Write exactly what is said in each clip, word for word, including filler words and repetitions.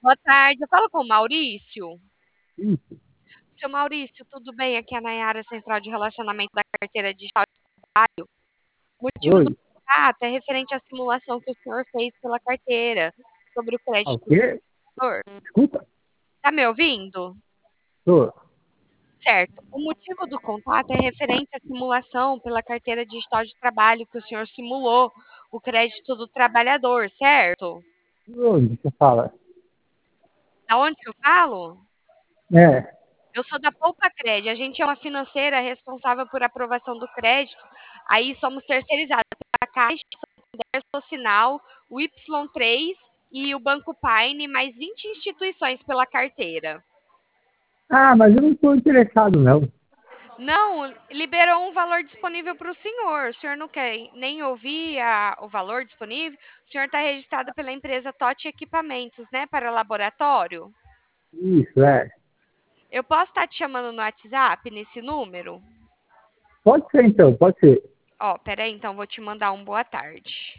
Boa tarde, eu falo com o Maurício. Isso. Seu Maurício, tudo bem? Aqui é a Nayara, Central de Relacionamento da Carteira Digital de Trabalho. O motivo do Oi. contato é referente à simulação que o senhor fez pela carteira sobre o Ah, o crédito do quê? senhor. Desculpa? Tá me ouvindo? Tô. Certo. O motivo do contato é referente à simulação pela Carteira Digital de Trabalho que o senhor simulou o crédito do trabalhador, certo? Onde você fala? Da onde que eu falo? É. Eu sou da Poupa Cred, a gente é uma financeira responsável por aprovação do crédito, aí somos terceirizados pela Caixa, Santander, Socinal, o Y três e o Banco Paine, mais vinte instituições pela carteira. Ah, mas eu não estou interessado, não. Não, liberou um valor disponível para o senhor. O senhor não quer nem ouvir a- o valor disponível? O senhor está registrado pela empresa Totti Equipamentos, né, para laboratório? Isso, é. Eu posso estar te chamando no WhatsApp nesse número? Pode ser, então, pode ser. Ó, peraí, então vou te mandar um boa tarde.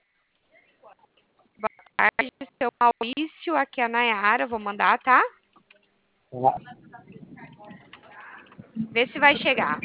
Tarde, seu Maurício, aqui é a Nayara, vou mandar, tá? Tá. Vê se vai chegar.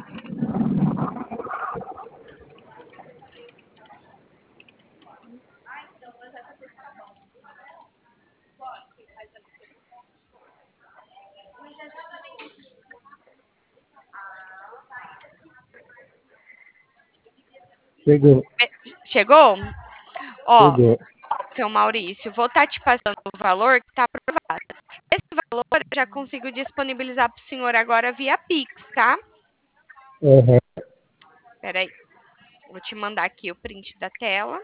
Chegou, Chegou? Ó, chegou. seu Maurício, vou estar te passando o valor que tá aprovado. Esse valor eu já consigo disponibilizar para o senhor agora via Pix, tá? Uhum. Peraí, vou te mandar aqui o print da tela.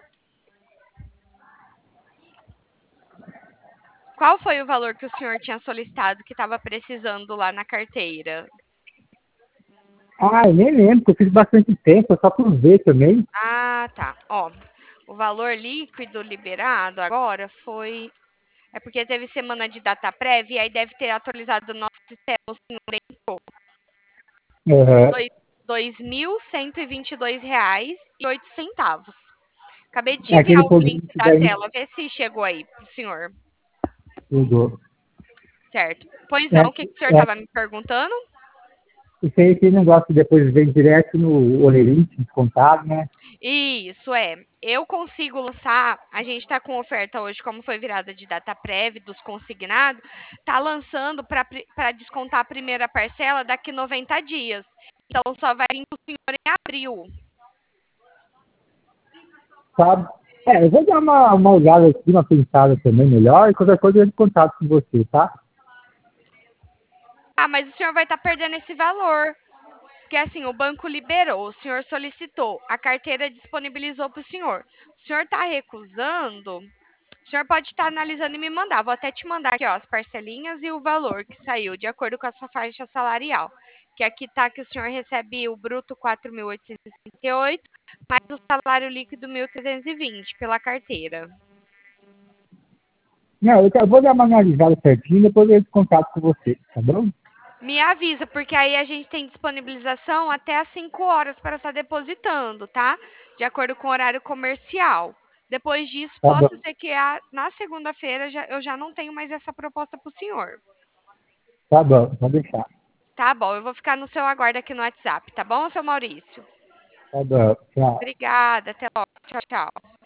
Qual foi o valor que o senhor tinha solicitado que estava precisando lá na carteira? Ah, eu nem lembro, porque eu fiz bastante tempo, só por ver também. Ah, tá. Ó, o valor líquido liberado agora foi. É porque teve semana de data prévia e aí deve ter atualizado o nosso sistema. O senhor entrou. Uhum. Dois- dois mil cento e vinte e dois reais e oito centavos. Acabei de te É enviar aquele o print programa que da daí tela. Vê se chegou aí pro senhor. chegou. Certo. Pois É, não, o que, que o senhor é, estava me perguntando? isso aí, esse negócio que depois vem direto no Olerite, descontado, né? Isso é. Eu consigo lançar. A gente está com oferta hoje, como foi virada de data prévia dos consignados, tá lançando para descontar a primeira parcela daqui noventa dias. Então só vai vir para o senhor em abril. Sabe? É, eu vou dar uma, uma olhada aqui, uma pensada também melhor, e qualquer coisa eu entro em contato com você, tá? Ah, mas o senhor vai estar perdendo esse valor. Porque assim, o banco liberou, o senhor solicitou, a carteira disponibilizou para o senhor. O senhor está recusando, o senhor pode estar analisando e me mandar. Vou até te mandar aqui, ó, as parcelinhas e o valor que saiu, de acordo com a sua faixa salarial. Que aqui tá que o senhor recebe o bruto quatro mil oitocentos e sessenta e oito, mais o salário líquido mil trezentos e vinte pela carteira. Não, eu, eu vou dar uma analisada certinho e depois eu entro em contato com você, tá bom? Me avisa, porque aí a gente tem disponibilização até às cinco horas para estar depositando, tá? De acordo com o horário comercial. Depois disso, Tá bom, possa ser que a- na segunda-feira já- eu já não tenho mais essa proposta para o senhor. tá bom, pode deixar. Tá bom, eu vou ficar no seu aguardo aqui no WhatsApp, tá bom, seu Maurício? Tá bom, tchau. Obrigada, até logo. Tchau, tchau.